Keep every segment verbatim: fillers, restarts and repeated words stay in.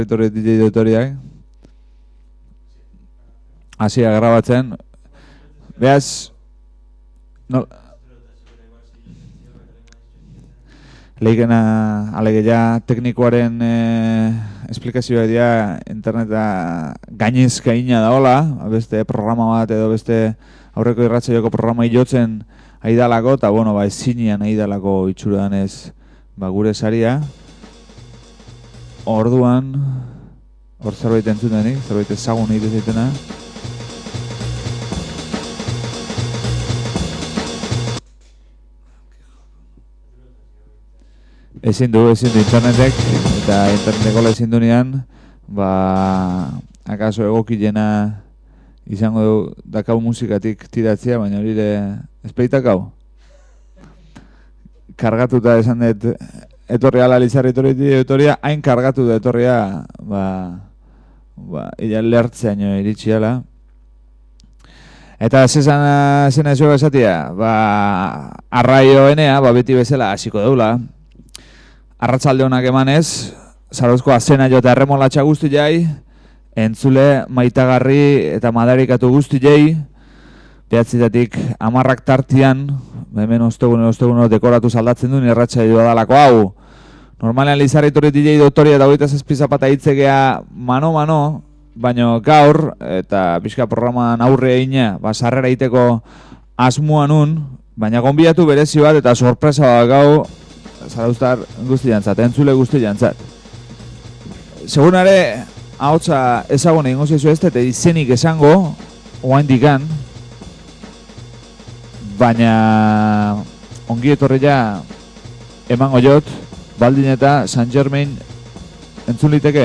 Etorri D J Dotoriak. Hasia grabatzen. Beaz, no, leikena alegeia teknikoaren eh, esplikazioa dira interneta gainezka ina daola, beste programa bat edo beste aurreko irratzaioko programa jotzen aidalako, eta bueno, ba, ezinean aidalako itxuran ez ba, gure saria. Orduan, hor zerbait entzutenik, zerbait ezagun egite zaitena. Ezin du, ezin du internetek, eta interneteko ezin du nian, ba, akaso egokilena izango du dakau musikatik tiratzea, baina hori espeitakau. Kargatuta esan dut, etorria ala Lizarri etorria, hain kargatu da etorria, ba, ba, ila lertzeaino iritsi ala. Eta zezan zena zua esatia, ba, arraio enea, ba, beti bezala hasiko deula. Arratzalde honak emanez, Zarauzko azena jota erremolatxa guzti jai, entzule maitagarri eta madarikatu guzti jai, behatzitatik amarrak tartian, hemen ostegun ostegun dekoratu saldatzen duen irratxa joa dalako hau. Normalean Lizarri Torri D J Dotoria eta hogeita zazpi zapata hitzegea mano-mano, baina gaur, eta pixka programan aurre egina, ba, sarrera egiteko asmoan un, baina gonbiatu berezi bat eta sorpresa bat gau, Zarauztar guzti jantzat, entzule guzti jantzat. Segunare, ahotsa ezagun egingo zaizu ez, eta izenik esango, oain dikan, baina ongi etorria emango jot, baldin eta San Germain entzun liteke.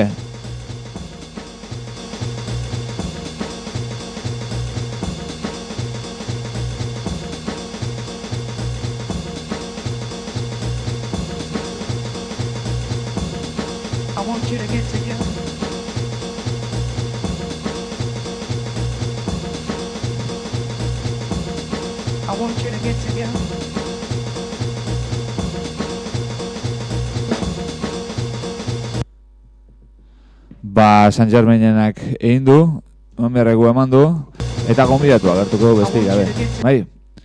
Ba, San Germainenak egin du, eman beharregu eman du, eta gonbidatu agertuko du besteik gabe. Bai?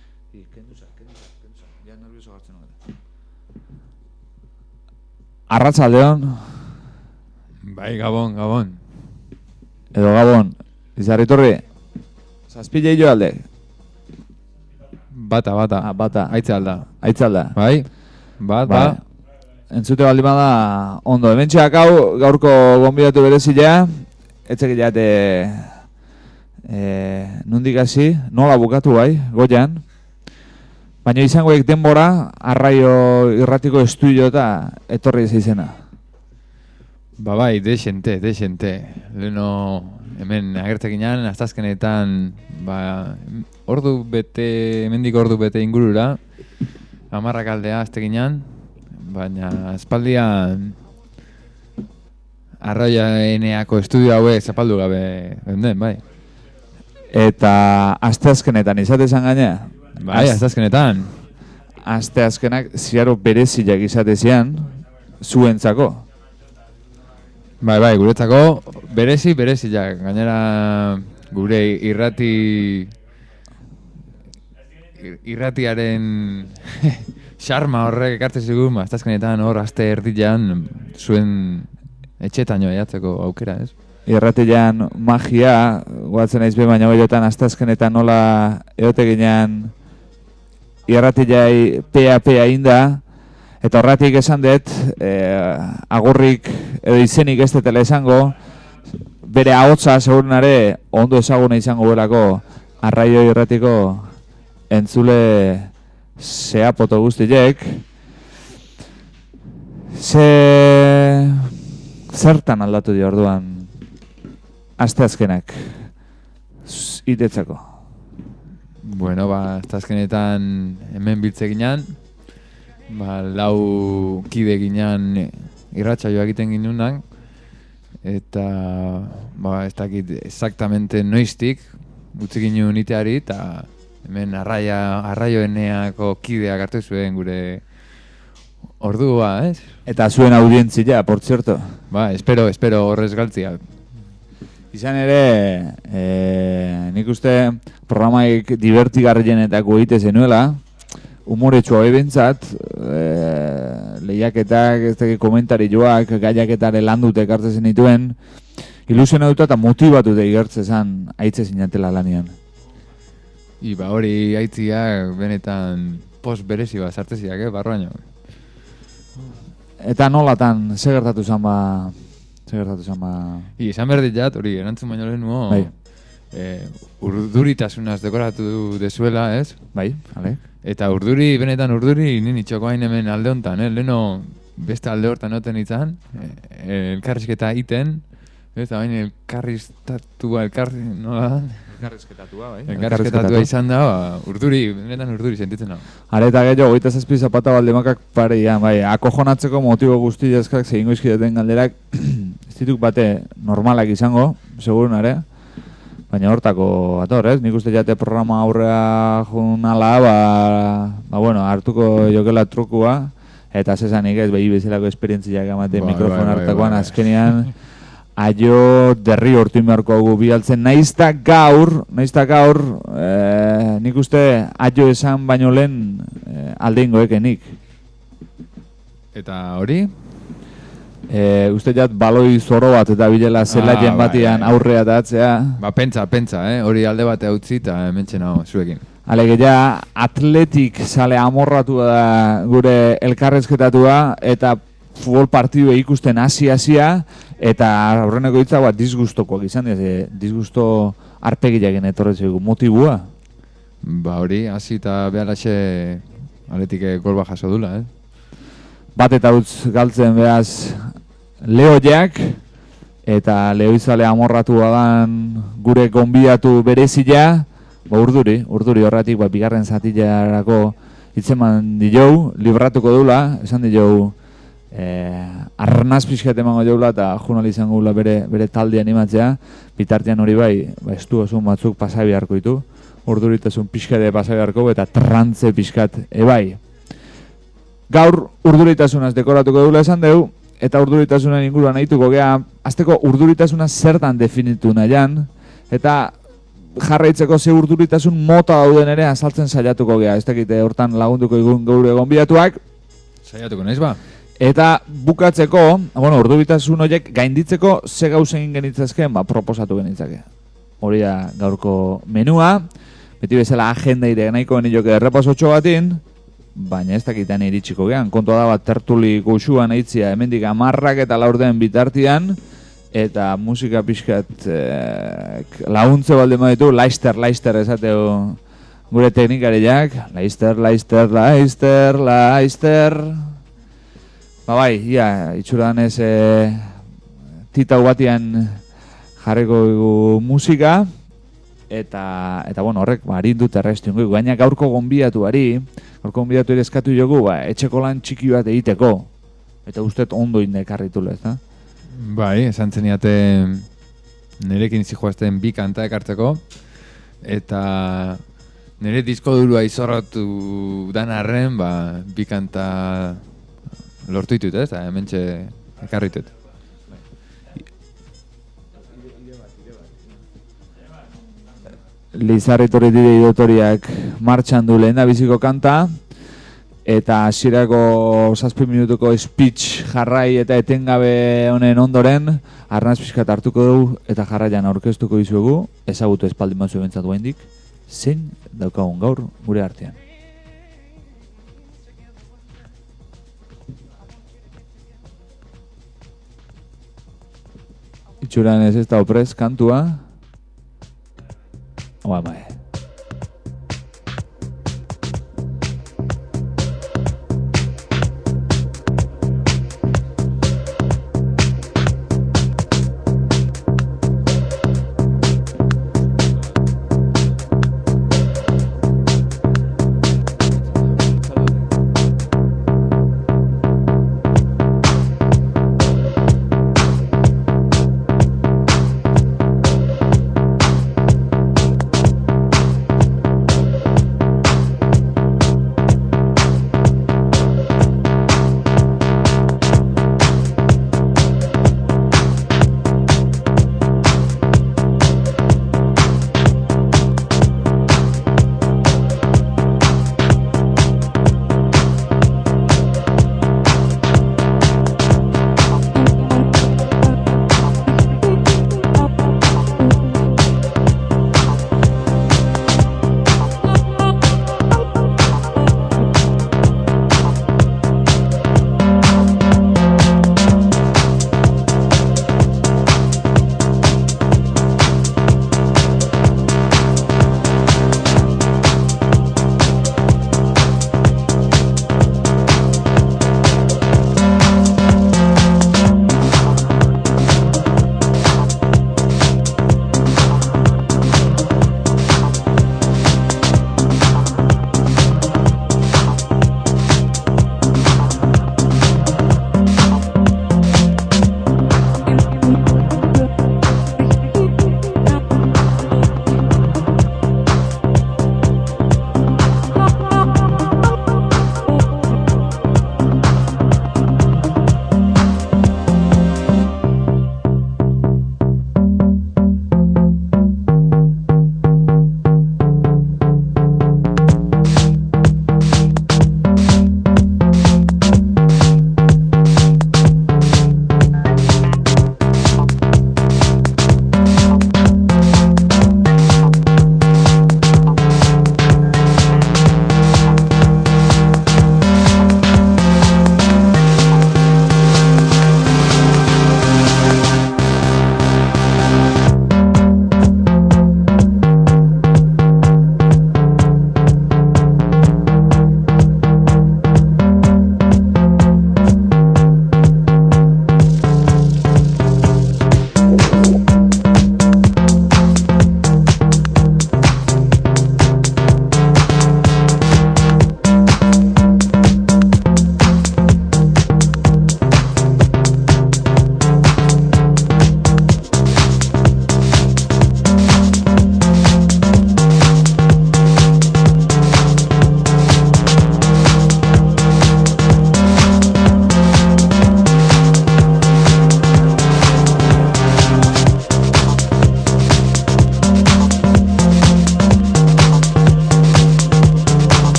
Arratzaldeon. Bai, Gabon, Gabon. Edo Gabon, Lizarri Torri. Zazpile hilo alde. Bata, bata. Ah, bata. Aitze alda. Aitze alda. Bai, bat, ba. Entzute baldin bada, ondo. Hemen txak hau, gaurko gonbidatu berezilea, etzek jate e, nundik hasi, nola bukatu bai, goian. Baina izangoek denbora, arraio irratiko estudio eta etorri ez izena. Ba bai, desente, desente. Leno, hemen agertekinan, astazkenetan, ba, ordu bete, hemendik ordu bete ingurura, amarrak aldea aztekinan, baina espaldian arraia eneako estudio hauek zapaldu gabe den, bai. Eta asteazkenetan izatezan gaina? Bai, asteazkenetan. Asteazkenak ziaro bereziak izatezian, zuentzako. Bai, bai, guretzako berezi, bereziak. Gainera gure irrati irratiaren xarma horrek ekartzen zigun, astazkenetan hor aste erdian zuen etxetaino aiatzeko aukera, ez? Irratian magia, guatzen naiz be baina goiotan astazkenetan nola eoteginan irratiai pea-pea inda, eta horratik esan dut, eh, agurrik edo izenik ez detela esango, bere ahotsa segurunare ondo ezaguna izango belako arraio irratiko entzule zeapoto guztiek. Ze... Zertan aldatu di orduan asteazkenak itetzako? Bueno, ba, asteazkenetan hemen biltze ginean, ba, lau kide ginean irratsaioa egiten ginunak, eta ba, ez dakit exactamente noiztik utzi ginen iteari, eta hemen arraia, arraioeneako kideak hartu zuen gure ordua, ez? Eta zuen audientzia, por cierto. Ba, espero, espero horrez galtzia. Izan ere, e, nik uste programaik divertigarrienetako egite zenuela, humoretsua ebentzat, e, lehiaketak, ez teki komentarioak, gaiaketare landute ekartzen zenituen, ilusiona dut eta motibatu da igertze zan aitze zinatela lanian. I ba hori aitziak benetan post berezi bat sartzeziak, eh, barroaino. Eta nolatan, ze gertatu zan ba... Ze gertatu zan ba... I, esan behar ditjat, hori, erantzun baino lehen nuo, bai. eh, urduritasunaz dekoratu dezuela, ez? Bai, ale. Eta urduri, benetan urduri, nini txoko hain hemen alde hontan, eh? Leno beste alde hortan noten izan, eh, elkarrizketa iten, eta baina elkarriztatua, elkarri, nola da? Elkarrizketatua, bai. Elkarrizketatua izan da, ba, urduri, benetan urduri sentitzen da. Are eta gehiago, goita zazpi zapata baldemakak pareian, bai, akojonatzeko motibo guzti jazkak zehingo izkideten galderak, ez dituk bate normalak izango, segurun are, baina hortako ator, ez? Nik uste jate programa aurrea junala, ba, ba bueno, hartuko jokela trukua, eta zesanik ez, behi bezalako esperientziak amate Ba, mikrofon bai, bai, hartakoan bai, bai. azkenean, aio derri hortu inbeharko hau bialtzen, naizta gaur, naizta gaur, e, nik uste aio esan baino lehen e, aldeingo ekenik. Eta hori? E, uste jat baloi zoro bat eta bilela zelaien Ah, batian bai, bai. aurrea da atzea. Ba, pentsa, pentsa, eh? Hori alde bate utzi eta hementxe nago, zuekin. Alege ja, atletik sale amorratu da gure elkarrezketatua eta futbol partidue ikusten hasi-hasia eta aurreneko hitza bat disgustokoak izan dira, ze disgusto arpegiaken etorretzeko motibua. Ba, hori, hasi eta behalaxe aletik golba jaso dula, eh? Bat eta utz galtzen behaz Leoiak eta Leoizale amorratu badan gure gonbidatu berezia, ba urduri, urduri horratik ba, bigarren zatilarako hitzeman dijou, libratuko dula, esan dijou eh, arnaz pixkat emango jaula eta junal izango gula bere, bere talde animatzea, bitartean hori bai, ba, estu osun batzuk pasai beharko ditu, urduritasun pixkate pasai beharko eta trantze pixkat ebai. Gaur urduritasunaz dekoratuko dula esan deu, eta urduritasunan inguruan nahituko gea, azteko urduritasuna zertan definitu nahian, eta jarraitzeko ze urduritasun mota dauden ere azaltzen saiatuko gea, ez dakite hortan lagunduko igun gaur egon bidatuak. Saiatuko naiz ba? Eta bukatzeko, bueno, urduritasun horiek gainditzeko ze gauzen egin genitzazken, ba, proposatu genitzake. Hori da gaurko menua, beti bezala agenda ire nahiko genioke errepasotxo batin, baina ez dakitean iritsiko gean. Kontua da bat tertuli goxuan eitzia hemendik amarrak eta laurden bitartian, eta musika pixkat eh, laguntze balde maditu, laister, laister esateu gure teknikariak, laister, laister, laister, laister. Ba bai, ia, itxuran ez e, titau batian jarriko dugu musika, eta, eta bueno, horrek, ba, harin dut erreztu ingo, baina gaurko gonbidatuari, gaurko gonbidatu ere eskatu jogu, ba, etxeko lan txiki bat egiteko, eta ustet ondo indekarritula, ez da? Bai, esan zeniate nirekin zijoazten bi kanta ekartzeko, eta nire disko durua izorratu dan arren, ba, bi kanta lortu ditut, ez? Eta hementxe ekarritut. Lizarritorri dire idotoriak martxan du lehen da biziko kanta, eta hasierako zazpi minutuko speech jarrai eta etengabe honen ondoren, arnaz pixkat hartuko dugu eta jarraian aurkeztuko dizuegu, ezagutu espaldin batzu ebentzatu haindik, zein daukagun gaur gure artean. Itxuran ez ez da oprez kantua. Oa, bai.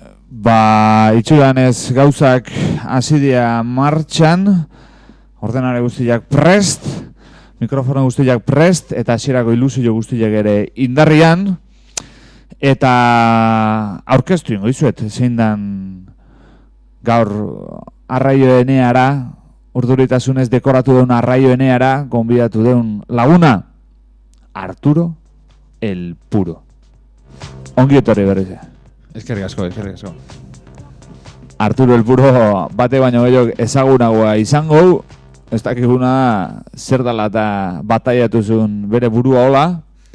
ba, itxuranez gauzak hasidia martxan, ordenare guztiak prest, mikrofono guztiak prest, eta hasierako ilusio guztiak ere indarrian, eta aurkeztu ingo izuet, zein dan gaur arraio eneara, urduritasunez dekoratu deun arraio eneara, gonbidatu deun laguna, Arturo el Puro. Ongi etorri berriz. Eskerrik asko, eskerrik asko. Arturo el Puro bate baino gehiago ezagunagoa izango, ez dakiguna zer dela eta bataiatuzun bere burua hola,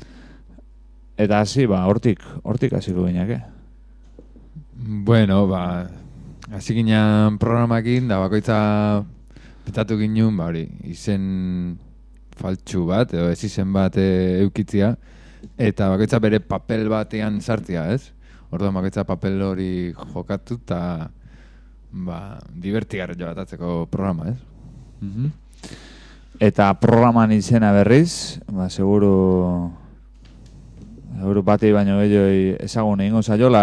eta hasi, ba, hortik, hortik hasiko gineak, eh? Bueno, ba, hasi ginean programakin, da bakoitza petatu ginen, ba, hori, izen faltsu bat, edo ez izen bat e, eukitzia, eta bakoitza bere papel batean sartzia, ez? Orduan bakoitza papel hori jokatu eta ba, divertigarri batatzeko programa, ez? Mm-hmm. Eta programan izena berriz, ba, seguru, seguru batei baino gehiago ezagun egingo zaiola,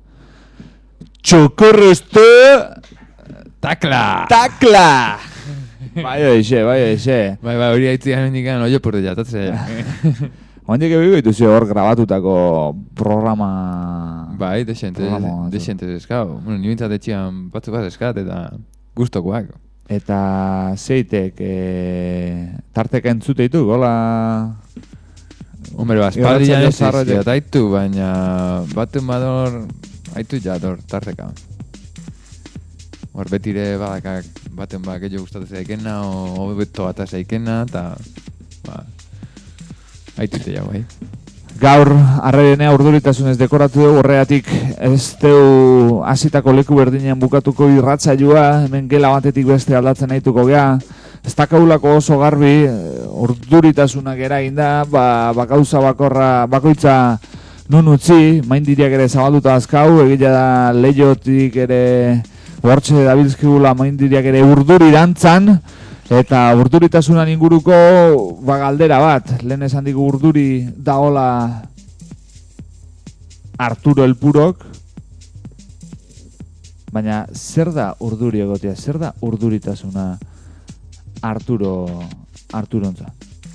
Txokorrezte Takla! Takla! Bai oixe, bai oixe. Bai, bai, hori haitzi garen indikan oio porte jatatzea. Ondik ebiko dituzu hor grabatutako programa... Bai, desente, desente deskau. Bueno, ni bintzat etxian batzuk bat eskat eta gustokoak. Eta zeitek, e, tarteka entzute ditu, gola... Hombre, baspaldian ez izkiat haitu, baina batun bador haitu jador tarteka. Hor betire badakak baten ba gehiago gustatzen zaikena, o beto bat zaikena, eta ba, haitute jau, bai. Gaur, arraienea urduritasunez dekoratu dugu, horregatik ez teu hasitako leku berdinean bukatuko irratsaioa, hemen gela batetik beste aldatzen nahituko gea. Ez dakaulako oso garbi, urduritasunak eraginda, ba, ba gauza bakorra, bakoitza nun utzi, maindiriak ere zabalduta azkau, egila da lehiotik ere hortxe dabilzkigula maindiriak ere urduri dantzan, eta urduritasunan inguruko ba, galdera bat, lehen esan digu urduri daola Arturo el Purok, baina zer da urduri egotea, zer da urduritasuna Arturo, Arturontza?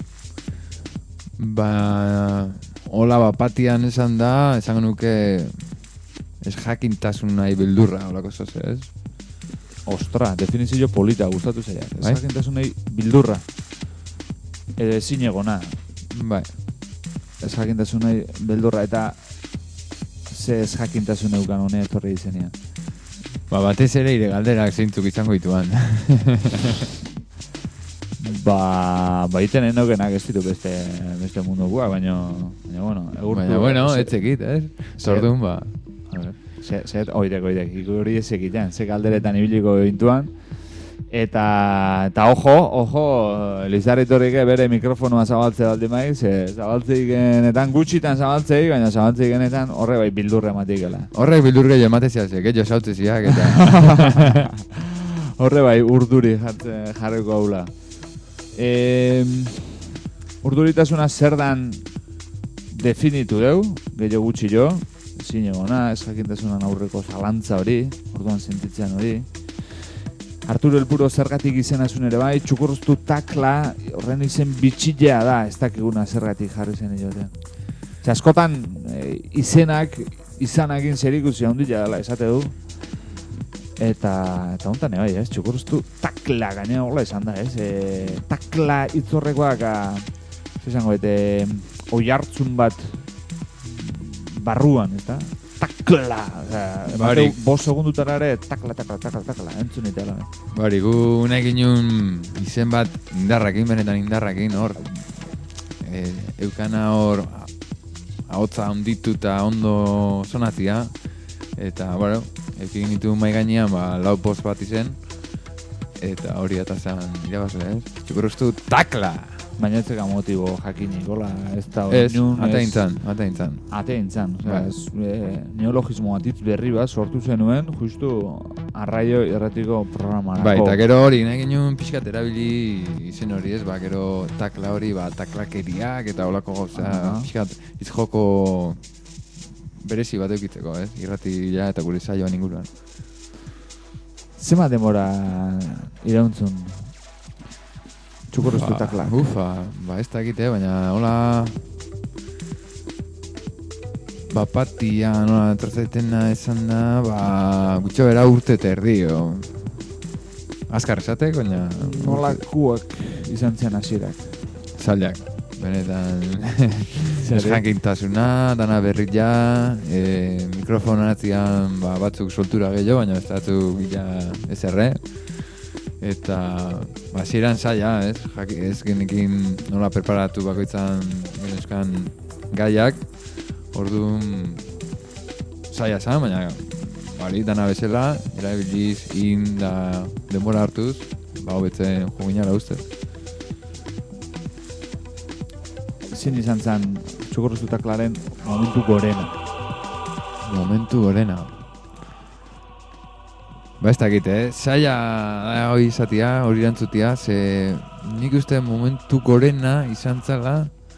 Ba, hola bapatian esan da, esan nuke ez jakintasun nahi bildurra, holako zoze, ez? Ostra, definizio polita gustatu zaila. Ez bai? Jakintasun nahi bildurra. Edo ezin egona. Bai. Ez jakintasun nahi bildurra, eta ze ez jakintasun eukan honea etorri izenean. Ba, batez ere ire galderak zeintzuk izango dituan. Ba, baiten enokenak ez ditu beste, beste mundu guak, baina, baina, bueno, egurtu... Baina, bueno, etzekit, ez? Zordun, ba... Zer, zer, oidek, oidek, hori ez egitean, ze galderetan ibiliko gintuan. Eta, eta ojo, ojo, Lizarritorrik bere mikrofonoa zabaltzea aldi maiz, zabaltzeigenetan gutxitan zabaltzei, baina zabaltzeigenetan horre bai bildurre ematikela. Horre bildurre jo ematezia, gehiago sautzeziak, eta... Horre bai urduri jarriko haula. E, urduritasuna zer dan definitu deu, gehiago gutxi jo, ezin egona, ez jakintasunan aurreko zalantza hori, orduan sentitzean hori. Arturo el Puro zergatik izenazun ere bai, Txukurruztu Takla horren izen bitxilea da, ez dakiguna zergatik jarri zen egoten. Zer, askotan e, izenak, izanakin zerikusi handia dela esate du. Eta, eta hontan bai, ez, Txukurruztu Takla gainea hola esan da, ez. E, takla itzorrekoak, zizango, eta oi hartzun bat barruan, ez da? Takla! Bari, bost segundutara ere, takla, takla, takla, takla, entzun itela. Bari, gu nahi ginen izen bat indarrakin, benetan indarrakin, hor. E, eukana hor, ahotza onditu eta ondo sonatzia. Eta, bueno, eukin ditu mai gainean, ba, lau post bat izen. Eta hori atazan irabazle, ez? Txukurruztu Takla! Baina ez zeka motibo jakinik, gola, ez da hori nun... Ez, ateintzan, ateintzan. Ateintzan, oza, e, neologismo atitz berri bat sortu zenuen, justu arraio erratiko programarako. Bai, eta gero hori, nahi ginen pixkat erabili izen hori ez, ba, gero takla hori, ba, taklakeriak eta holako gauza, uh -huh. pixkat izjoko berezi bat eukitzeko, ez? Irratia eta gure saioan inguruan. Zema demora irauntzun txukurruztutaklak? Ufa, ba ez dakite, baina hola bapatia nola trotzaitena esan da, ba gutxo bera urte eta erdi, o azkar esatek, baina nolakuak izan zen hasierak. Zailak, benetan eskankintasuna, dana berria, e, mikrofonatzian ba, batzuk soltura gehiago, baina ez batzuk ja ez erre. Eta hasieran zaila, ez? Jaki, ez genekin nola preparatu bakoitzan genezkan gaiak, orduan zaila zan, baina bali, dana bezala, erabiliz, in da denbora hartuz, ba hobetzen joginara ustez. Zin izan zen txukurruztutaklaren momentu gorena? Momentu gorena. Ba ez dakit, eh? Zaila da hori izatia, hori erantzutia, ze nik uste momentu gorena izan zela,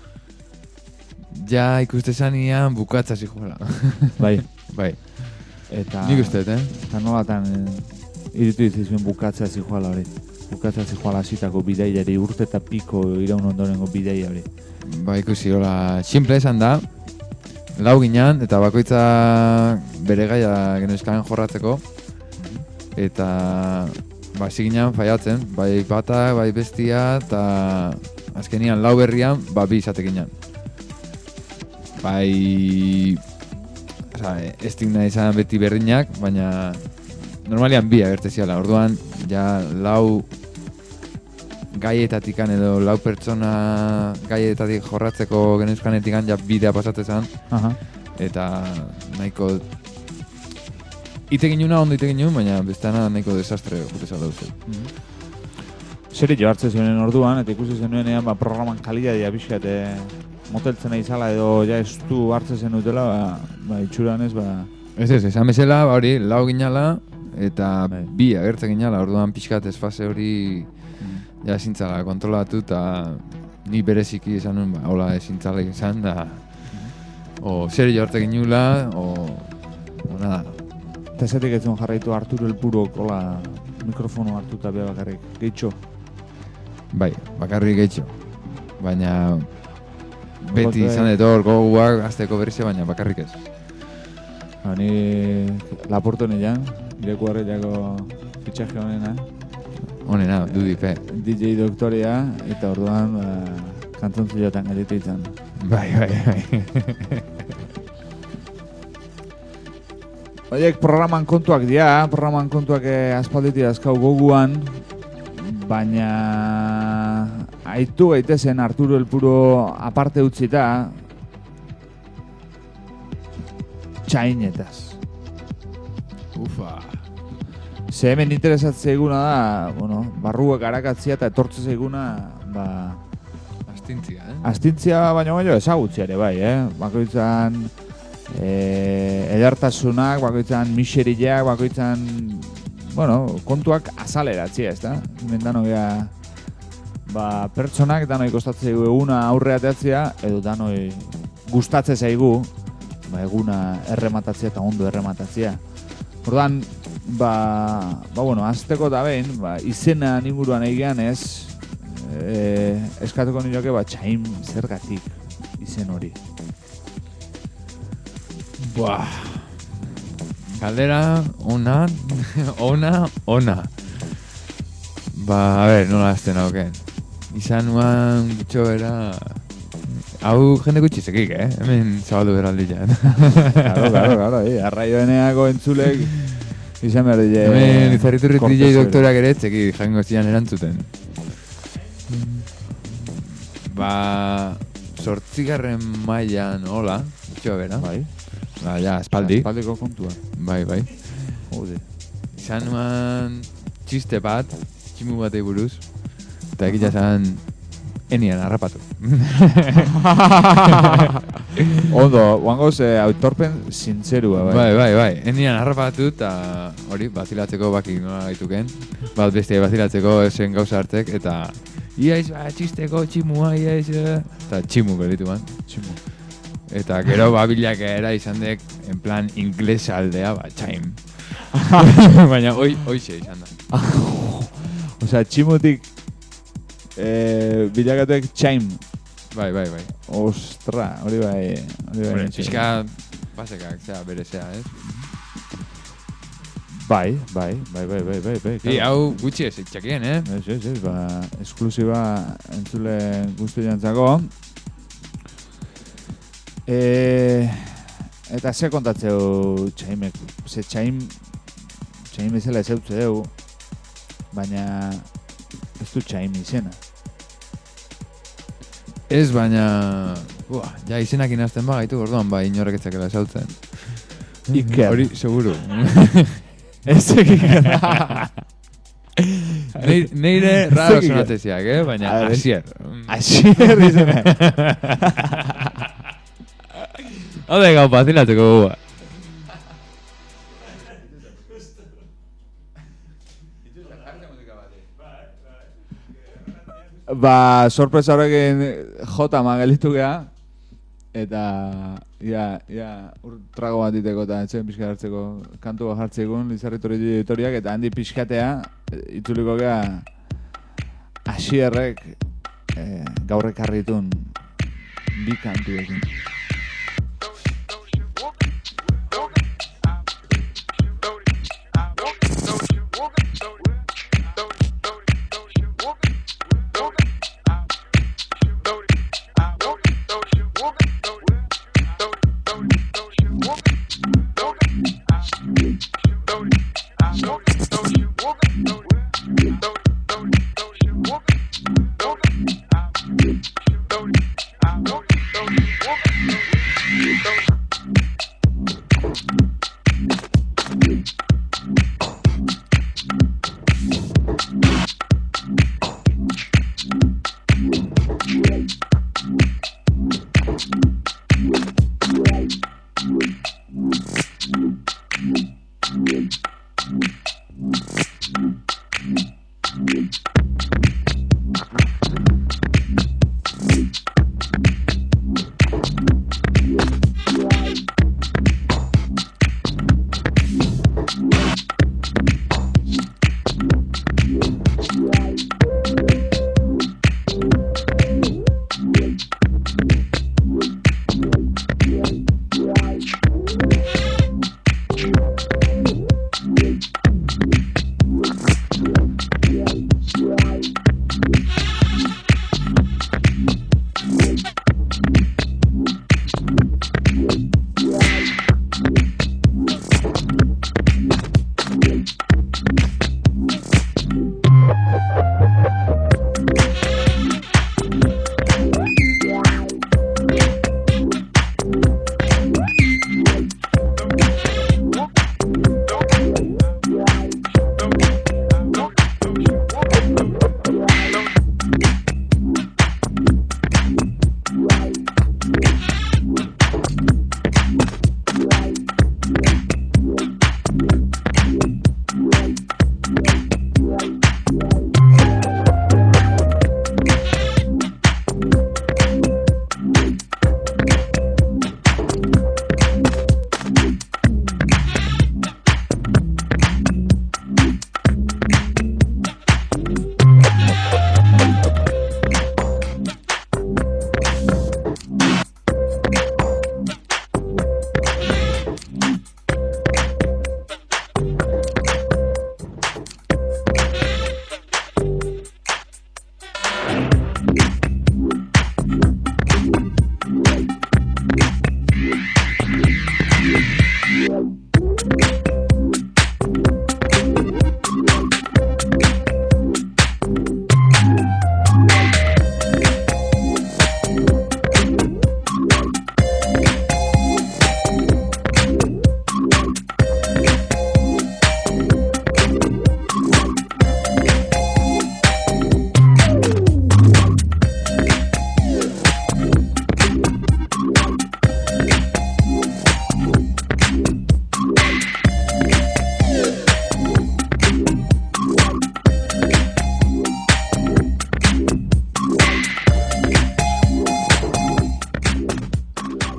ja ikuste zanian bukatza zijoela. Bai. Bai. Eta nik uste, eh? Eta nolatan eh, iritu izizuen bukatzea zijoala hori. Bukatzea zijoala hasitako bidaiari urte eta piko iraun ondorengo bidaia hori. Ba ikusi, hola, simple esan da, lau ginean, eta bakoitza bere gaia genezkaren jorratzeko, eta ba ziginean faiatzen, bai bata, bai bestia, eta azkenian lau berrian, ba bi izate ginean. Bai, oza, ez digna izan beti berdinak, baina normalian bi agerteziala, orduan, ja lau gaietatikan edo lau pertsona gaietatik jorratzeko geneuskanetik ja bidea pasatzezan. Aha. Eta nahiko itekin juna ondo itekin jun, baina bestana nahiko desastre juteza dauzen. Mm-hmm. Zeri jo hartze zuen orduan, eta ikusi zenuenean ba, programan kalidadia pixkat moteltzen izala edo ja estu hartze zen dutela, ba, ba itxuran ez, ba... Ez ez, esan bezala, ba hori, lau ginala, eta Bai. bi agertzen ginala, orduan pixkat ez fase hori mm. ja ezintzala kontrolatu, eta ni bereziki esan nuen, ba, hola ezintzala izan, da... Mm. O zeri jo hartze ginula, o... o nada. Eta zetik ez zuen jarraitu Arturo El Puro kola mikrofono hartuta be bakarrik, gehitxo? Bai, bakarrik gehitxo. Baina beti izan dut hor goguak azteko berrize, baina bakarrik ez. Ba, ni Laporto nian, ireku harriako fitxaje honena. Honena, Dudi P. D J Doktoria, eta orduan ba, kantzontziotan gaitu izan. Bai, bai, bai. Oiek programan kontuak dira, programan kontuak eh, aspalditik azkau goguan, baina aitu gaitezen Arturo El Puro aparte utzita txainetaz. Ufa. Ze hemen interesatzea eguna da, bueno, barruak arakatzea eta etortze eguna, ba... Astintzia, eh? Astintzia baino baino ezagutzea ere bai, eh? Bakoitzan... E, edartasunak, bakoitzan miseriak, bakoitzan, bueno, kontuak azaleratzea, ez da? Mendano gea, ba, pertsonak danoi kostatzea eguna aurre ateatzea, edo danoi gustatzea zaigu, ba, eguna errematatzea eta ondo errematatzea. Ordan, ba, ba, bueno, azteko da behin, ba, izena inguruan egian ez, e, eskatuko niroke, ba, txain zergatik izen hori. Buah. Galdera, ona, ona, ona. Ba, a ver, nola azten hauken. Izan nuan gutxo bera... Hau jende gutxizekik, eh? Hemen zabaldu beraldi jan. Claro, claro, claro, eh? Arraioeneako entzulek izan behar dile... Hemen izarriturri D J Doktorak ere txeki jango zian erantzuten. Ba... Zortzigarren mailan, hola, gutxo bera. Bai. Ba, ja, espaldi. Espaldiko kontua. Bai, bai. Jode. Izan nuan txiste bat, tximu batei buruz, eta egia zan enian harrapatu. Ondo, guangoz, eh, autorpen zintzerua, bai. Bai, bai, bai. Enian harrapatu eta hori, bazilatzeko baki nola gaituken. Bat bestia bazilatzeko esen gauza hartek, eta iaiz, ba, txisteko tximua, iaiz, eta tximu gelitu ban. Tximu. Eta gero babilak era izan dek, en plan, inglés aldea, ba, txaim. Baina, oi, oixe izan da. Osea, tximutik eh, bilakatuek txaim. Bai, bai, bai. Ostra, hori bai... Hori bai. Pixka, basekak, zera, bere zea, ez? Bai, bai, bai, bai, bai, bai, bai. I, hau gutxi ez, itxakien, eh? Ez, ez, ez, ba, esklusiba entzule guztu jantzako. E, eta ze kontatzeu txaimek, ze txaim, txaim izela ez eutze dugu, baina ez du txaim izena. Ez, baina... Buah, ja, izenak inazten ba, gaitu gordoan, ba, inorrek etzakela esautzen. Iker. Hori, seguru. Ez egin. Neire raro sonateziak, eh? Baina asier. Asier izena. Hode gau pazilateko gua. Ba, sorpresa horrekin jota magelitu geha. Eta, ia, ia, ur trago bat diteko eta etxen pixka hartzeko kantu bat jartzekun, Lizarritori editoriak, eta handi pixkatea, itzuliko geha, Asierrek eh, gaurrek harritun bi kantuekin.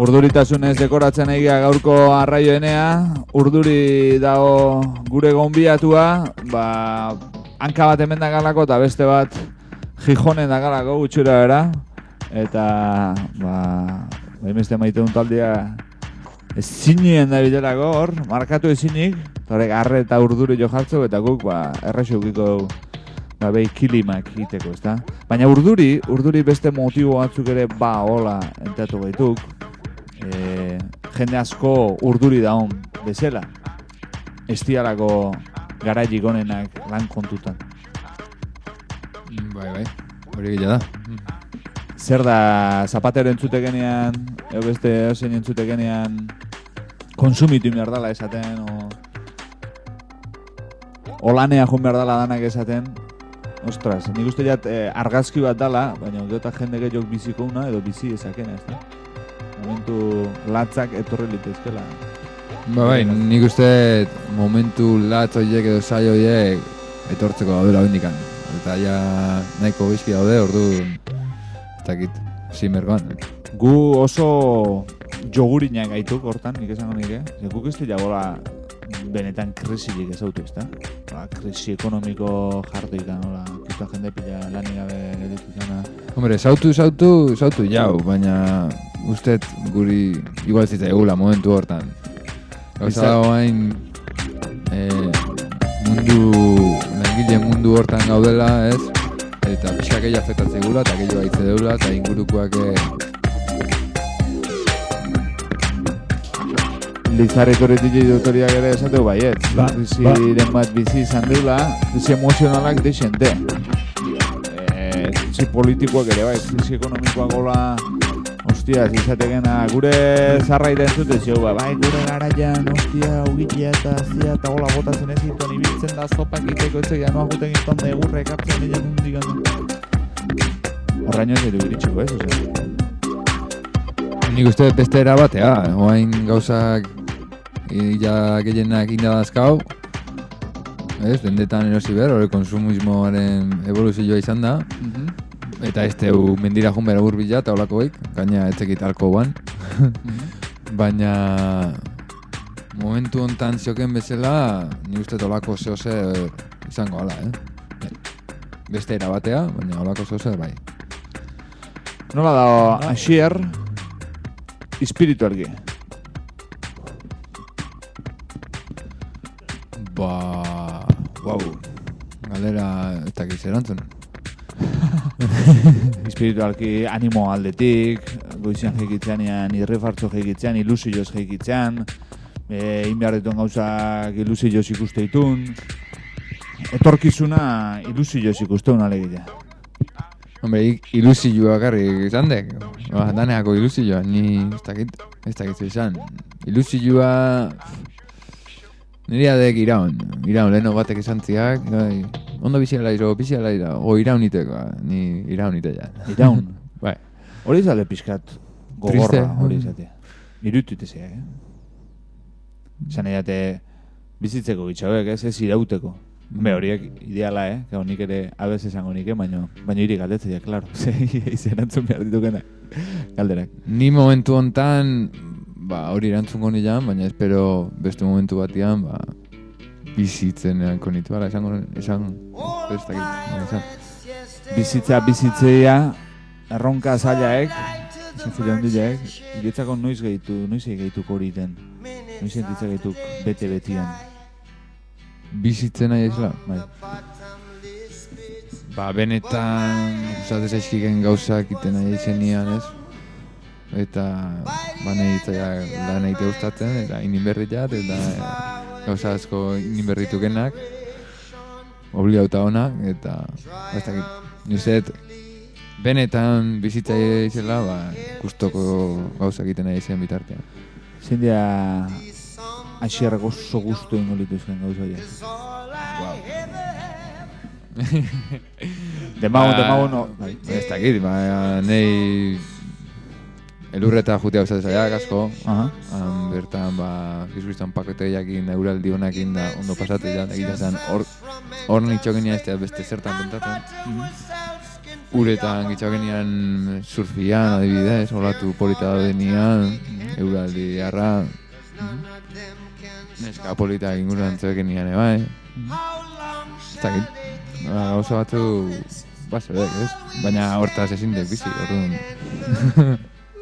urduritasunez dekoratzen egia gaurko arraioenea, urduri dago gure gonbiatua, ba, hanka bat hemen dagalako eta beste bat Gijonen dagalako gutxura era, eta ba, behimeste maite taldia ez zinien da bidelako hor, markatu ezinik, eta horrek arre eta urduri jo jartzeko, eta guk ba, erraxo ukiko ba, behi kilimak egiteko, ezta? Baina urduri, urduri beste motibo batzuk ere ba hola entatu gaituk, e, jende asko urduri daun bezala, estialako garailik onenak lan kontutan. Bai, bai, hori gila da. Zer da, zapatero entzutekenean, eo beste eusen entzutekenean, konsumitu behar dala esaten, o, o lanea joan behar dala danak esaten, ostras, nik uste jat eh, argazki bat dala, baina udeta jende gehiok biziko una, edo bizi ezakena, ez da? Momentu latzak etorri litezkela. Ba bai, nik uste momentu latz horiek edo saio horiek etortzeko daudela bendikan. Eta ja nahiko bizki daude, ordu ez dakit, zimergoan. Gu oso jogurinak gaituk hortan, nik esango nik, eh? Guk ez dira gola benetan krisilik ezautu, ez da? Ba, krisi ekonomiko jardoika, nola, kita jende pila lanik gabe geditu zena. Hombre, zautu, zautu, zautu jau, baina ustet guri igual zitzai egula momentu hortan. Gauza dago hain eh, mundu, langile mundu hortan gaudela, ez? Eta pixak egia afektatzea egula, eta gehiago gaitze deula, eta ingurukoak Lizarri torretile doktoriak ere esateu baiet. Ba, Krisiren bat bizi izan deula, krisi emozionalak deixente. E, krisi politikoak ere bai, krisi ekonomikoak gola, ostia, izatekena, gure zarraira entzute zio, ba, bai, gure garaian, ostia, ugitia eta zia, eta gola botatzen ez ginton, ibiltzen da zopak iteko etzek, janoa guten ginton da egurre ekartzen egin mundikan. Horraino ez edo iritxiko ez, ose? Nik uste beste era batea, oain gauzak ja gehienak indadazkau, ez, dendetan erosi behar, hori konsumismoaren evoluzioa izan da, mm-hmm. Eta ez teu mendira joan behar urbila eta holako baik, gaina etzekit alko guan, mm-hmm. Baina momentu hontan zioken bezala, nik uste holako zehose izango ala, eh? Beste era batea, baina holako zehose bai. Nola da, Asier, espiritualki? Ba... Wow. Galera ez dakiz erantzun. Espiritualki animo aldetik, goizian jeikitzean, irrefartzo jeikitzean, ilusioz jeikitzean, e, inbehar dituen gauzak ilusioz ikusteitun, etorkizuna ilusioz ikusteun alegia. Hombre, ilusioa garri izan dek, ba, daneako ilusioa, ni ez dakit, ez dakit izan. Ilusioa... Nire adek iraun, iraun, leheno batek esantziak, gai, ondo biziala iro, biziala iro, o iraun iteko, ni iraun itea. Iraun? Bai. Hori izale pixkat gogorra, hori izate. Irutute zeak, eh? Zan edate bizitzeko bitxauek, ez, ez irauteko. Be, horiek ideala, eh? Gau nik ere abez esango nik, baino, baino iri galdetzea, klaro. Ze, izerantzun behar ditukena, galderak. Ni momentu hontan, ba, hori erantzungo nian, baina espero beste momentu batean, ba, bizitzen eranko nitu, ala, esango, esan, ez dakit, esan. Bizitza, bizitzea, erronka zailaek, zinfile hondileek, iretzako noiz gehitu, noiz egeituk hori den, noiz entitza gehituk bete-betian. Bizitzen nahi ezla? Bai. Ba, benetan, usatez eizkiken gauzak iten nahi izenian, ez? Eta, ba, nahi itzaiak lan egitea ustatzen, eta inin berriat, eta gauza asko inin berritukenak, obligauta honak, eta, ez dakit, nizet, benetan bizitza izela, ba, gustoko gauzak iten nahi izen bitartean. Zindia, Asierrak oso guztu ingo lituzken gauza horiek. Wow. Demagun, demagun, no. Ez dakit, ba, nahi elurreta jutea usatzaiak asko. Aha. Han bertan, ba, Jesukristan pakoteiakin, euraldi honakin da ondo pasatzea, egitea zen, hor nitxogenia ez da beste zertan bentatzen. Uretan gitxogenian surfian, adibidez, olatu polita daudenian, Euraldi harra, neska polita inguruan zebeken nian, bai. Ez dakit, gauza batzu, bazedek, ez? Baina hortaz ezin dek bizi, orduan.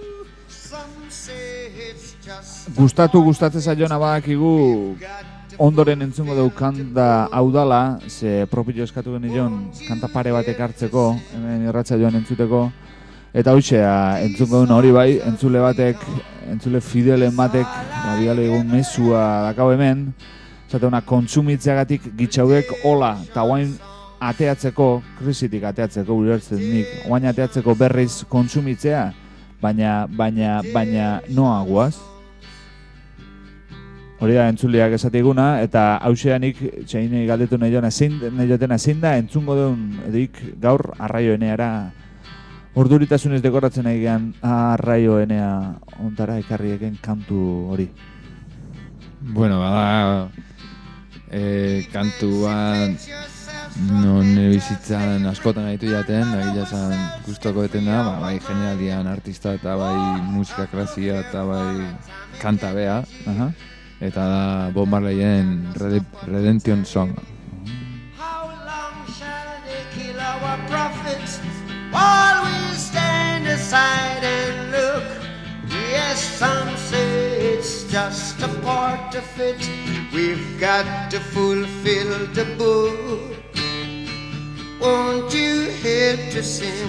Gustatu gustatzen zaiona badakigu ondoren entzungo dugu kanta hau dala, ze propio eskatu genion kanta pare batek hartzeko, hemen irratza joan entzuteko, eta hoxea entzungo duen hori bai, entzule batek, entzule fidelen batek, bidale egun mesua dakau hemen, zateuna kontsumitzeagatik gitxaudek hola, eta guain ateatzeko, krisitik ateatzeko, ulertzen nik, guain ateatzeko berriz kontsumitzea, baina, baina, baina noa guaz. Hori da entzuleak esatiguna, eta hauseanik txainei galdetu nahi joan ezin da entzungo duen edik gaur arraioeneara orduritasunez dekoratzen nahi gehan arraioenea ontara ekarrieken kantu hori. Bueno, bada e, kantua non nire bizitzan askotan gaitu jaten, egia esan gustoko etena, ba, bai generalian artista eta bai musika klasia eta bai kanta bea. Aha. Eta da Bob Marleyen Redemption Song. How long shall they kill our prophets while we stand aside and look? Yes, some say it's just a part of it. We've got to fulfill the book. Won't you help to sing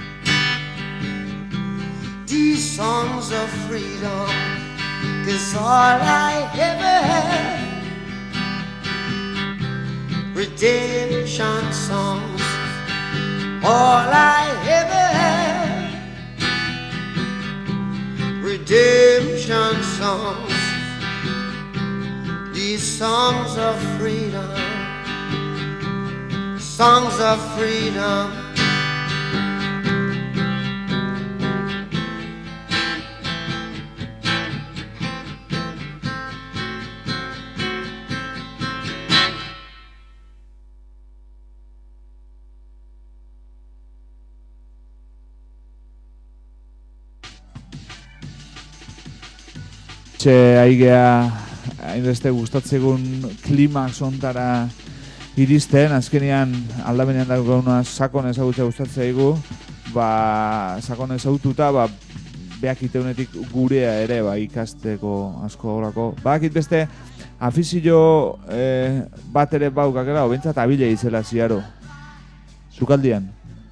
these songs of freedom? 'Cause all I ever had, redemption songs, all I ever had, redemption songs, these songs of freedom, songs of freedom. Txe aigea hainbeste gustatzegun klima sontara iristen, azkenean aldamenean dagoena sakon ezagutza gustatzea egu, ba, sakon ezagututa, ba, beak iteunetik gurea ere, ba, ikasteko asko horako. Bakit beste afizio eh, bat ere baukakela, obentzat abile izela ziaro. Zukaldian?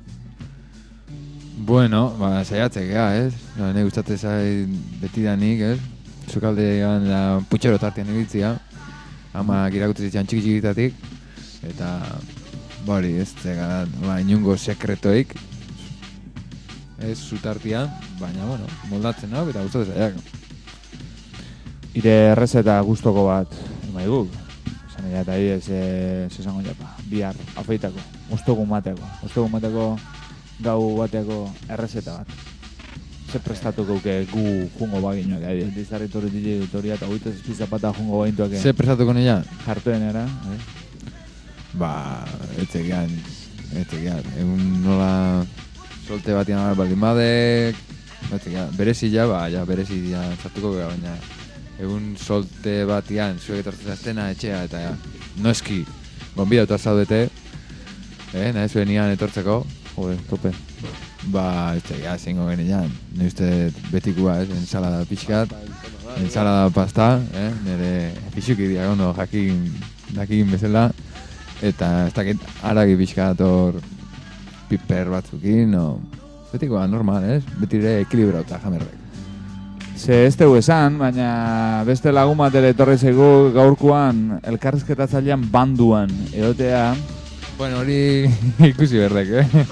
Bueno, ba, saiatzek, ez? No, ne gustatzen zait betidanik, ez? Zukaldean da putxero tartean ibiltzia, ama girakutze zitzan txiki-txikitatik, eta bori, ez zega, ba, inungo sekretoik, ez zutartian, baina, bueno, moldatzen hau, eta gustatzen zaiak. Ire errezeta gustoko bat, emaiguk, esan ega eta ez esango japa, bihar, afeitako, ostogun bateko, ostogun bateko gau bateko errezeta bat. Ze prestatuko ke gu jungo baginoak, dizarri torri dili dutoria eta goita zespizapata jungo bagintuak. Ze prestatuko nila? Jartuen era, eh? Ba, etzekean, etzekean, egun nola solte batian abar baldin badek, etzekean, berezia, ba, ja, berezia txartuko gara, baina egun solte batian zuek etortzen aztena etxea, eta ja, noeski, gonbidatu zaudete, eh, nahi zuen nian etortzeko, jode, tope. Ba, etxekia, zingo genean, nire uste betikua, ez, ensalada pixkat, ensalada pasta, eh, nire pixuki diagono jakin, jakin bezala, eta ez dakit haragi pixkat hor piper batzukin, no, betikoa, normal, ez, betire ekilibrauta jamerrek. Ze ez dugu esan, baina beste lagun bat ere etorri zaigu gaurkoan elkarrizketatzailean banduan, edotea. Bueno, hori ikusi berdek, eh?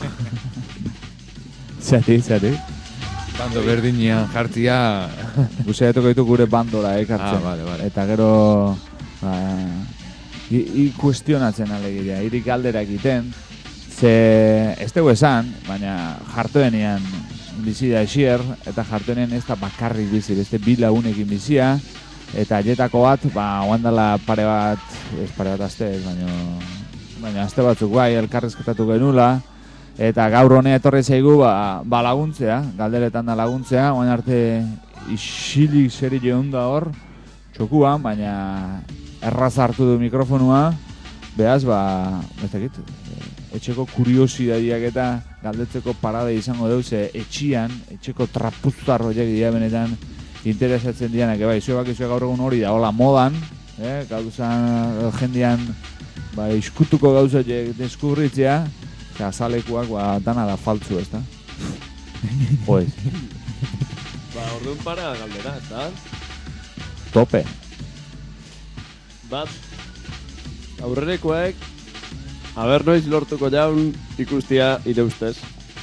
Zati, zati. Bando berdinean jartzia... Guzeatuko ditu gure bandora ekartzen. Ah, vale, vale. Eta gero... Ba, ikuestionatzen alegiria, irik galdera egiten. Ze ez dugu esan, baina jartuenean bizi da esier, eta jartuenean ez da bakarrik bizi, beste bi lagunekin bizia. Eta aietako bat, ba, oandala pare bat, ez pare bat azte, baina... Baina azte batzuk bai, elkarrezketatu genula. Eta gaur honea etorri zaigu ba, ba laguntzea, galderetan da laguntzea, oain arte isilik zerile onda hor, txokuan, baina erraz hartu du mikrofonua, behaz, ba, ez dakit, etxeko kuriosidadiak eta galdetzeko parade izango deu, ze etxian, etxeko trapuztar horiek dira benetan interesatzen dianak, bai, zuek bakizuek gaur egun hori da, hola modan, eh, gauzan jendian, ba, iskutuko gauza deskubritzea, eta azalekuak, ba, dana da faltzu, ez da? Joez. Ba, orduan para galdera, ez da? Tope. Bat, aurrenekoek, aber noiz lortuko jaun ikustia ire ustez.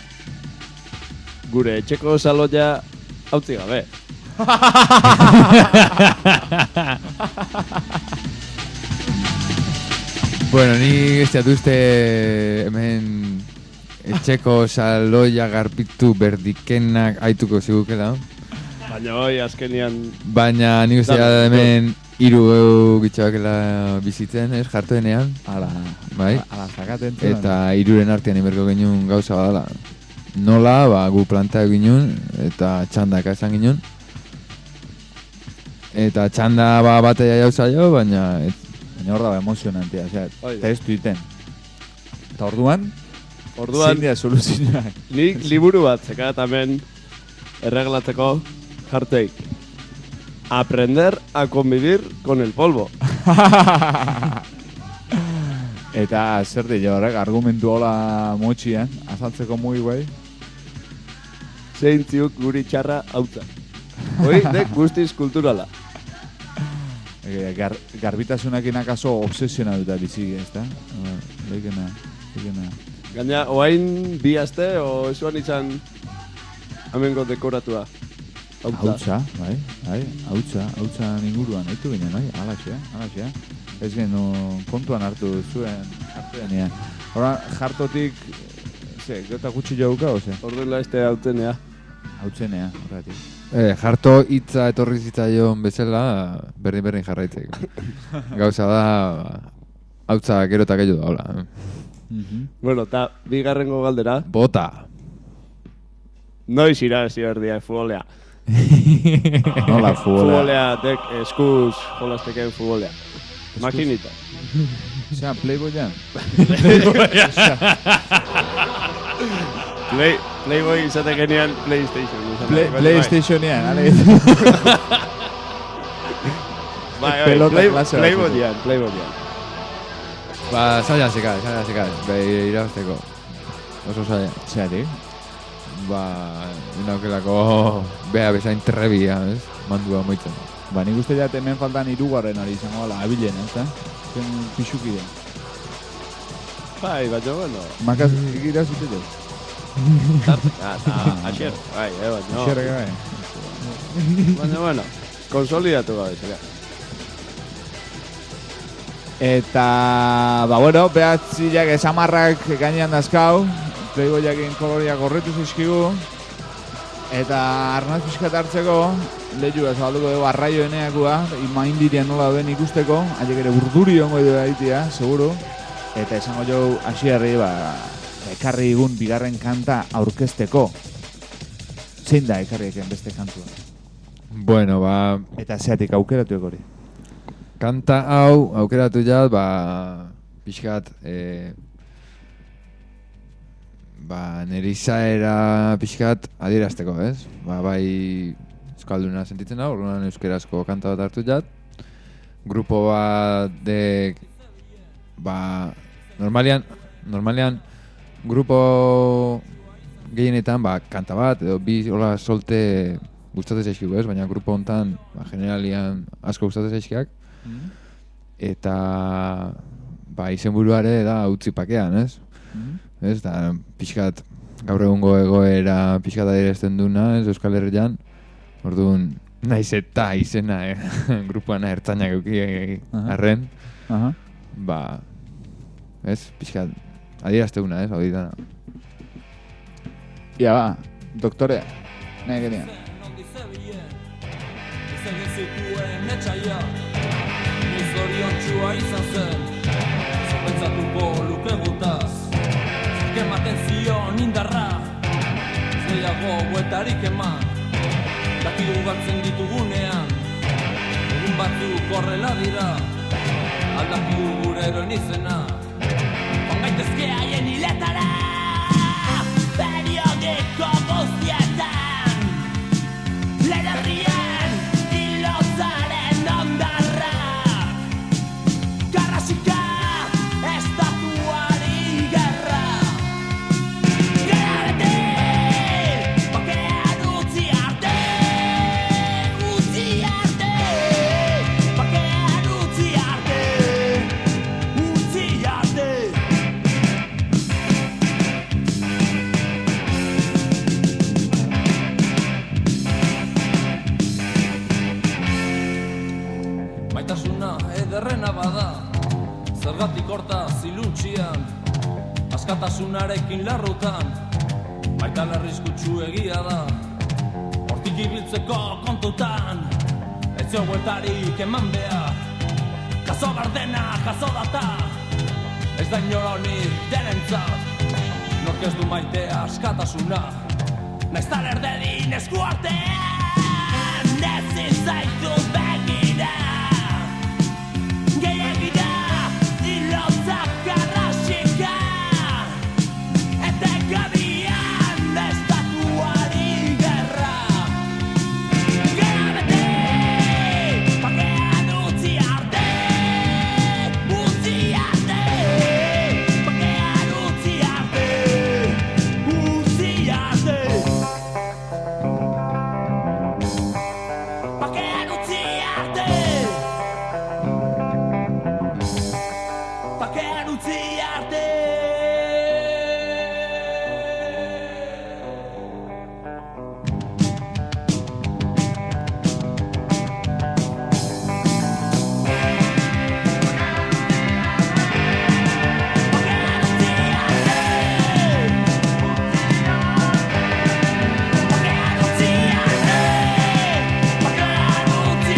Gure etxeko saloia hautzi gabe. Bueno, ni ez jatuzte hemen etxeko saloia garbitu berdikenak aituko zigukela. Baina hoi azkenian... Baina nik uste da hemen hiru bitxabakela bizitzen, ez, jartuenean. Ala, bai. Ala zakaten zuen. Eta hiruren artean imerko genuen gauza badala. Nola, ba, gu planta ginen, eta txandaka esan ginen. Eta txanda ba, batea jauza jo, baina... Et... Baina hor da emozionantia, osea, Oida. testu iten. Eta orduan, Orduan, zein dira soluzioak. nik liburu bat zekat hemen erreglatzeko jarteik. Aprender a convivir con el polvo. Eta zer dira horrek, argumentu hola motxian, azaltzeko muy guai. Zeintziuk guri txarra hautza. Hoi, dek guztiz kulturala. E, gar, garbitasunakin akaso obsesionatuta bizik, ez da? Lekena, lekena. Gaina, oain bi aste, o esuan izan amengo dekoratua. Hautza. Hautza, bai, bai, hautza, hautza inguruan, haitu ginen, bai, alaxea, alaxea. Ez genu kontuan hartu zuen, hartu denean. Hora, jartotik, ze, gota gutxi jauka, oze? Orduela este hautzenea. Hautzenea, horretik. Eh, jarto hitza etorri zitzaion bezala, berdin-berdin jarraitzeko. Gauza da, hautza gero eta gehiago da, hola. Mm-hmm. Bueno, eta bigarrengo galdera. Bota! Noiz irazi berdia futbolea. Nola, futbolea. Futbolea, dek eskuz jolasteken futbolea. Makinita. Osea, Playboyan. Play, Playboy izate genian PlayStation. Play, PlayStationean, ale. Bai, bai, Pelota play, klase bat. Playboyan, Playboyan. Ba, zaila zikal, zaila zikal, behi irabazteko. Oso zaila. Zeatik? Ba, inaukelako beha bezain trebia, ez? Mandua moitzen. Ba, nik uste jat hemen faltan hirugarren hori izango gala, abilen, ez da? Zen pixuki den. Bai, baina, bueno. Makaz gira zute jo? Ah, ta, asier, bai, eh, baina. Xerrek bai. Baina, bueno, konsolidatu gabe, zera. Eta, ba, bueno, behatziak esamarrak gainean dazkau, Playboyakin koloriak horretu zizkigu, eta arnaz pixkat hartzeko, lehua zabalduko dugu arraioeneakua, imaindirien nola duen ikusteko, haiek ere burduri ongo edo daitia, seguru, eta esango jo hasierri, ba, ekarri egun bigarren kanta aurkezteko. Zein da ekarrieken beste kantua? Bueno, ba, Eta zeatik aukeratuek hori. kanta hau aukeratu jat, ba, pixkat, e, ba, nire izaera pixkat adierazteko, ez? Ba, bai euskalduna sentitzen hau, orduan euskerazko kanta bat hartu jat. Grupo bat de, ba, normalian, normalian, grupo gehienetan, ba, kanta bat, edo bi hola solte gustatzen zaizkigu, ez? Baina grupo hontan, ba, generalian asko gustatzen zaizkiak. Mm-hmm. Eta, ba, izenburuare da utzi pakean, ez? Mm-hmm. Ez, da, pixkat, gaur egungo egoera pixkat adierazten duna, ez, Euskal Herrian. Orduan, naiz eta izena, eh? Grupoana ertzainak euki arren, Aha. ba, ez, pixkat, adierazten duna, ez, hau ditana. Ia ba, doktore, nahi genian. Egin zituen etxaia, ni zoriontsua izan zen, pentsatuko luke gutaz, ematen zion indarra, zeiago bueltarik eman, Dakigu galtzen ditugunean, egun batzuk horrela dira, aldakigu gure eroen izena, joan gaitezke haien hiletara, periodiko guztietan, lehen herrien hilotzaren ondarra, garrasika estatuari gerra, gera bete, bakean utzi arte, utzi arte, bakean utzi arte, utzi arte. Maitasuna ederrena bada, zergatik horta ziluntxian, askatasunarekin larrutan, baita larrizkutsu egia da, hortik ibiltzeko kontutan, ez zio bueltarik eman behar, jaso gardena, jaso data, ez da inoronik denentzat, nork ez du maitea askatasuna, naiz taler dedin eskuartean, ezin zaitu begira, gehiagira, hilotzak garrasika, etekabian estatuari gerra, gera bete, bakean utzi arte, utzi arte, bakean utzi arte, utzi arte. Bakean utzi arte, bakean utzi arte. Bakean utzi arte, bakean utzi arte, bakean utzi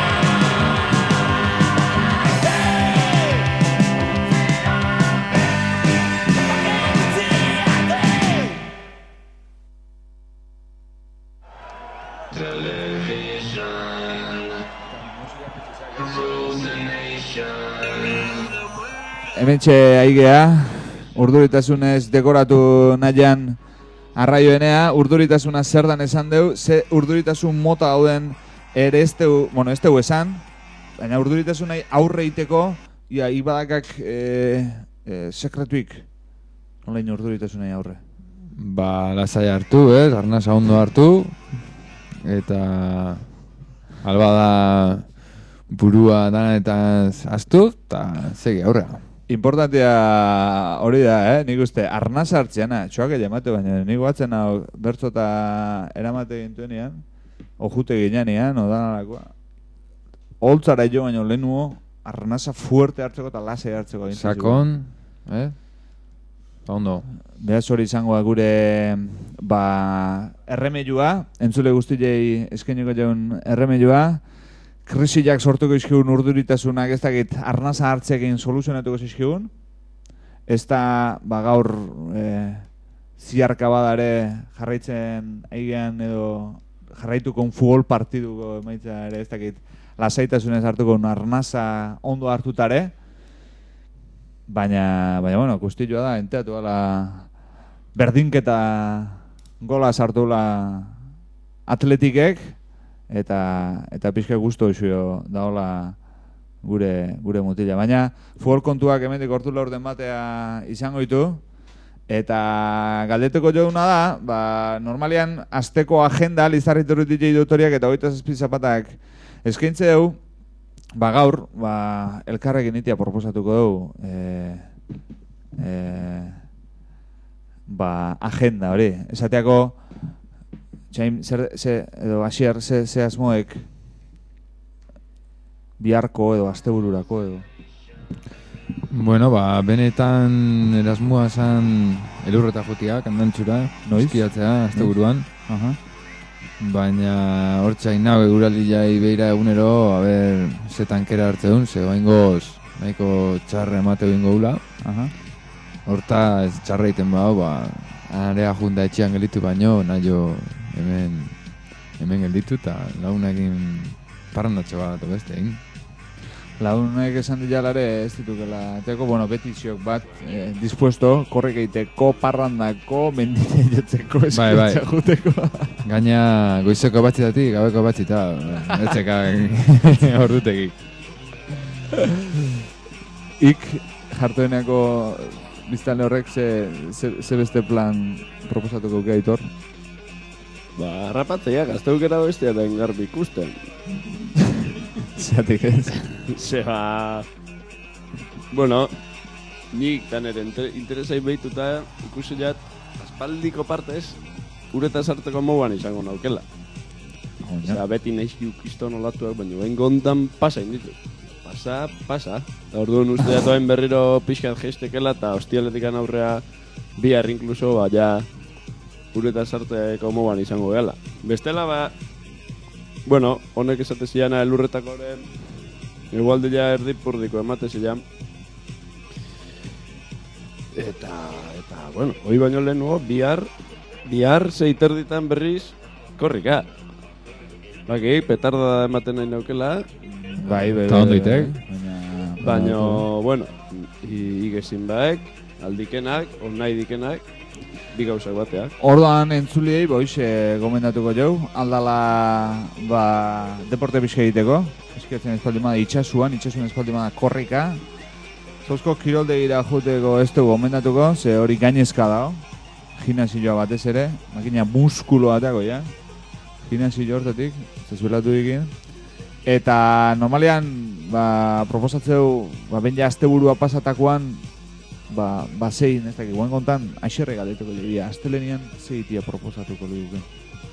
Hementxe aigea, urduritasunez dekoratu nahian arraioenea, urduritasuna zer dan esan deu, ze urduritasun mota dauden ere ez deu, bueno, ez deu esan, baina urduritasunai aurre iteko, ia, ibadakak e, e, sekretuik, nolain urduritasunai aurre. Ba, lasai hartu, ez, arnasa ondo hartu, eta alba da burua danetaz astu, eta segi aurrea. Importantea hori da, eh? Nik uste, arnasa hartzeana, txoak ere emate, baina nik batzen hau bertzota eramate gintuenean, ojute ginean, odanalakoa. Holtzara jo baino lehenuo, arnasa fuerte hartzeko eta lasai hartzeko. Sakon, eh? Ba, ondo. Beraz hori izango da gure ba, erremedua, entzule guztiei eskainiko jaun erremedua, krisiak sortuko izkigun urduritasunak ez dakit arnasa hartzekin soluzionatuko izkigun, ez da ba, gaur e, ziarka badare jarraitzen aigean edo jarraituko un futbol partiduko emaitza ere ez dakit lasaitasunez hartuko un arnasa ondo hartutare, baina, baina bueno, guztioa da, enteatu gala berdinketa gola sartula atletikek, eta eta pixka gustu izuio daola gure gure mutila. Baina futbol kontuak hemendik ordu laurden batea izango ditu, eta galdeteko jouna da, ba, normalian asteko agenda lizarritu D J Dotoriak eta hogeita zazpi zapatak eskaintze dugu, ba gaur, ba, elkarrekin itia proposatuko dugu, e, e, ba, agenda hori, esateako, txain, zer, ze, edo, asier, ze, ze asmoek biharko edo, astebururako edo. Bueno, ba, benetan erasmua zan elurreta jotia, kandantxura, noiz? Eskiatzea, asteburuan. Aha. Baina hortzain nago eguraldi jai behira egunero, a ber, ze tankera hartzeun, ze baingoz, nahiko txarra emate egingo gula. Aha. Horta ez txarra iten bau, ba, area junta etxean gelitu baino, nahi jo hemen hemen gelditu eta launekin parrandatxo bat beste egin. Launek esan dialare ez ditukela teko, bueno, beti ziok bat eh, dispuesto, korrek egiteko, parrandako, mendite jotzeko, Bai, bai. eskutza juteko. Gaina goizeko batzitatik, gabeko batzita, etzeka ordutekik. Ik jartueneko biztanle horrek ze, ze, ze beste plan proposatuko gaitor. Ba, harrapatzea, gazteukera bestia da engarbi ikusten. Zeatik ez. Zeba... Bueno, nik tanere interesai behituta ikusi jat, aspaldiko partez, ureta sarteko moguan izango naukela. Osea, beti nahiz kiston olatuak, baina behin gontan pasa inditu. Pasa, pasa. Eta orduan uste jatoen berriro pixkat geistekela, eta hostialetikan aurrea bihar inkluso, ba, ja, ureta sarteko moguan izango gela. Bestela, ba, bueno, honek esate ziana elurretako horren, igualde ja erdipurdiko emate zian. Eta, eta, bueno, hoi baino lehen nugo, bihar, bihar zeiterditan berriz, korrika. Baki, petarda ematen nahi naukela, Bai, bai, Eta ondo itek. Baina, baino, bueno, igezin baek, aldikenak, on nahi dikenak, bi gauzak bateak. Orduan entzuliei boiz e, gomendatuko jau, aldala ba, deporte pixka egiteko, eskertzen espaldimada itxasuan, itxasuan espaldimada korrika. Zozko kiroldegira juteko ez dugu gomendatuko, ze hori gainezka dago, gimnasioa batez ere, makina muskulo bateako ja, gimnasio hortatik, zezuelatu dikin. Eta normalean, ba, proposatzeu, ba, ben ja asteburua pasatakoan, ba, ba zein, ez dakik, guen kontan, aixerre galetuko dira, astelenian zeitia proposatuko dugu.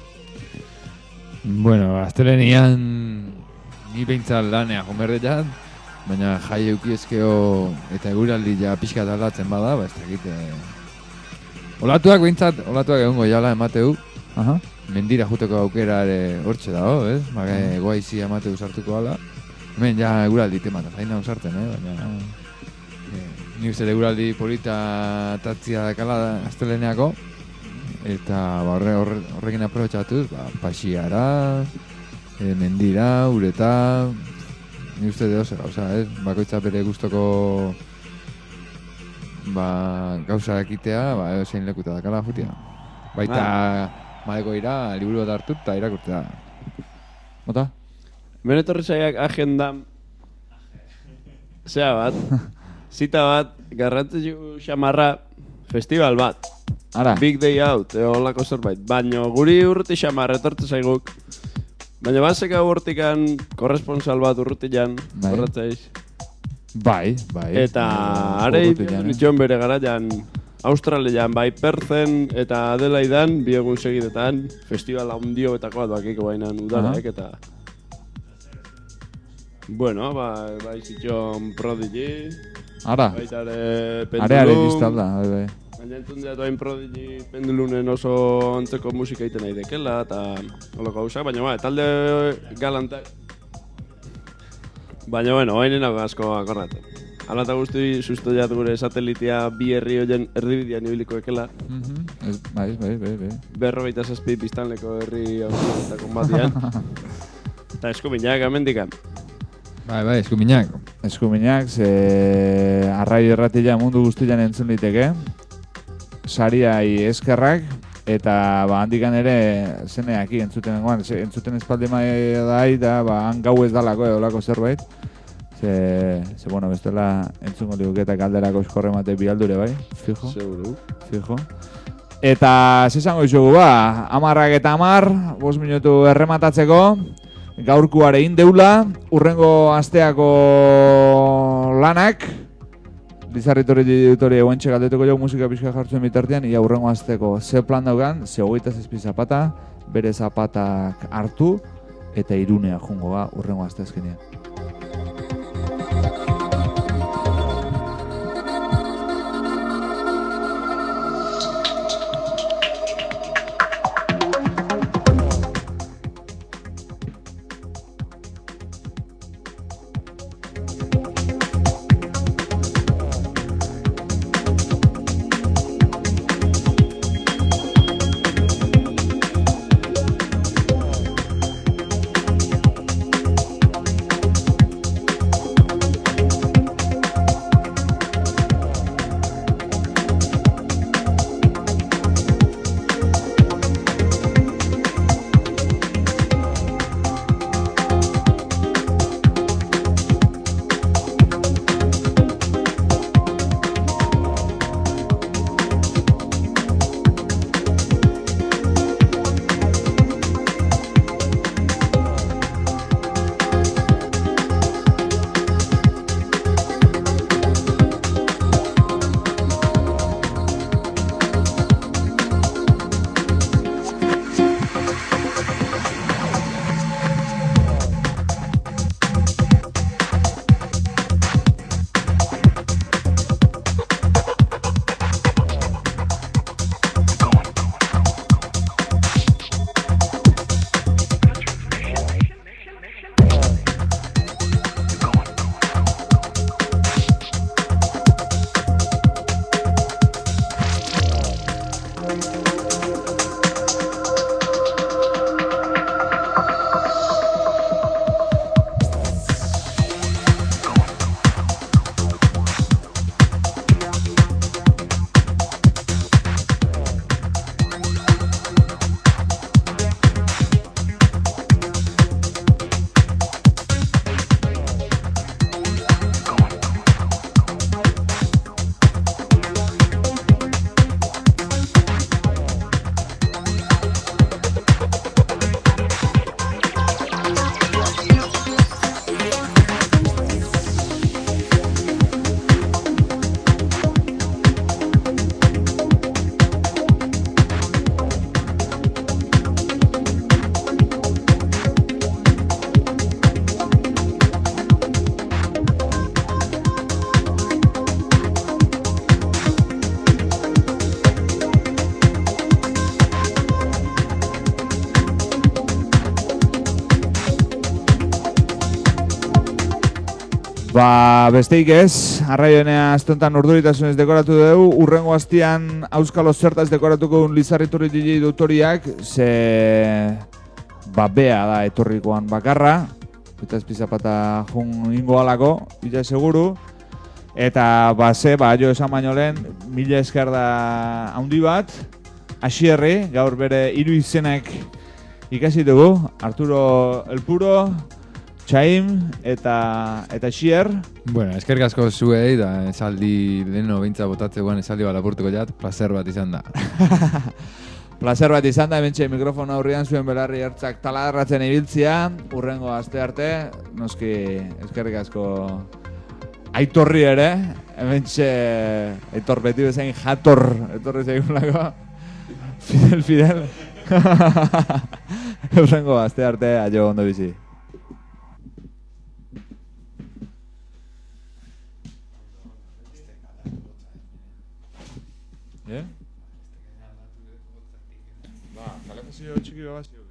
Bueno, astelenian ni behintzat lanea jomerretan, baina jai eukiezkeo eta eguraldi ja pixka aldatzen bada, ba ez dakit. Eh... Olatuak behintzat, olatuak egongo jala emateu, Aha. mendira juteko aukera ere hortxe dago, ez? Bage goaizi emateu sartuko ala. Hemen ja eguraldi temata, zaina usartzen, eh? Baina... Eh, ni uste eguraldi polita tatzia dakala asteleneako, eta ba, horre, horre, horrekin aprobetxatuz, ba, pasiara, e, mendira, ureta, ni uste deoz gauza, ez? Bakoitza bere gustoko ba, gauza ekitea, ba, zein lekuta dakala jutia. Baita, maleko ira, liburu bat hartu eta irakurtzea. Mota? Hemen etorri zaiak agendan, zea bat, zita bat, garrantzitsu xamarra, festival bat. Ara. Big Day Out, eo holako zerbait. Baina guri urruti xamar etortze zaiguk. Baina baseka urtikan korresponsal bat urrutian, Bai. horretzaiz. Bai, bai. Eta Eh, arei urrutian, eh? nitxon bere garaian, Australian, bai Perthen eta Adelaidan, bi egun segidetan, festival handio betako bat bakiko bainan udaraek, eta... Bueno, ba, bai zitxon Prodigy, Ara. baita ere Pendulum... Arearen iztalda, bai, bai. Baina entzun dira doain Prodigy Pendulunen oso antzeko musika egiten nahi dekela, eta holoko gauzak, baina ba, talde galantak. Baina, bueno, bainen hau asko akorraten. Alata guzti sustoiat gure satelitia bi herri hoien erdibidean ibiliko ekela. Mhm. Ez, bai, bai, bai, bai. Berrogeita zazpi biztanleko herri hauetako batian. Eta eskuminak amendikan. Bai, bai, eskuminak. Eskuminak, ze arrai erratila mundu guztian entzun liteke. Sariai eskerrak, eta ba, handikan ere zeneaki entzuten nengoan. Entzuten espaldi maia dai, da ba, han gau ez dalako edo lako zerbait. Ze, ze bueno, bestela entzungo liguke eta galderako eskorre mate bialdure bai, fijo, Seguru. fijo. Eta zesango izugu ba, amarrak eta amar, bost minutu errematatzeko, gaurkuare indeula, urrengo asteako lanak, Lizarritori diutori eguentxe galdetuko jau musika pixka jartzen bitartean, ia urrengo asteko ze plan daugan, ze hogeita zazpi zapata, bere zapatak hartu, eta Irunea jungo ba urrengo asteazkenean. Ba, besteik ez, arraionea aztontan urduritasunez dekoratu dugu, urrengo hastian Auskalo zertaz dekoratuko un Lizarriturri D J Doktoriak, ze ba, bea da etorrikoan bakarra, eta espizapata jun ingo alako, ila seguru, eta ba, ze, ba, jo esan baino lehen, mila esker da haundi bat, Asierri, gaur bere hiru izenak ikasi dugu, Arturo El Puro, Chaim eta eta Xier. Bueno, eskerrik asko zuei da esaldi leno beintza botatzegoan esaldi bat lapurtuko jat, placer bat izan da. Placer bat izan da, hementxe mikrofono aurrian zuen belarri ertzak taladratzen ibiltzia, urrengo aste arte, noski eskerrik asko Aitorri ere, hementxe Aitor beti bezain jator etorri zaigulako. Fidel, Fidel. Urrengo aste arte, aio ondo bizi. ¿Eh? Va, kalefazio txiki bat.